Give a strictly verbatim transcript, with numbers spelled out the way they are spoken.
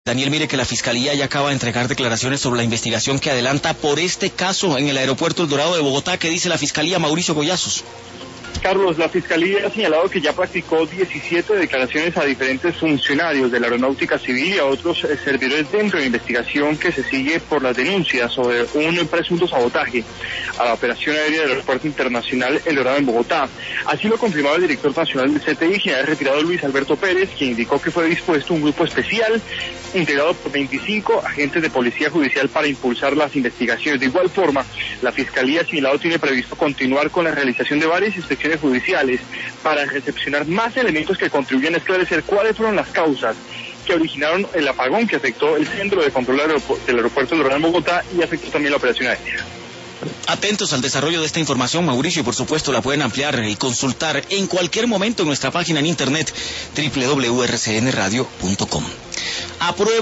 Daniel, mire que la Fiscalía ya acaba de entregar declaraciones sobre la investigación que adelanta por este caso en el aeropuerto El Dorado de Bogotá. ¿Qué dice la Fiscalía, Mauricio Goyazos? Carlos, la Fiscalía ha señalado que ya practicó diecisiete declaraciones a diferentes funcionarios de la Aeronáutica Civil y a otros eh, servidores dentro de la investigación que se sigue por las denuncias sobre un presunto sabotaje a la operación aérea del Aeropuerto Internacional El Dorado en Bogotá. Así lo confirmaba el director nacional del C T I, general retirado Luis Alberto Pérez, quien indicó que fue dispuesto un grupo especial integrado por veinticinco agentes de Policía Judicial para impulsar las investigaciones. De igual forma, la Fiscalía asimilado tiene previsto continuar con la realización de varias inspecciones judiciales para recepcionar más elementos que contribuyen a esclarecer cuáles fueron las causas que originaron el apagón que afectó el centro de control del aeropuerto de Dorado en Bogotá y afectó también la operación aérea. Atentos al desarrollo de esta información, Mauricio, y por supuesto la pueden ampliar y consultar en cualquier momento en nuestra página en internet doble u doble u doble u punto r c n radio punto com. Aprueba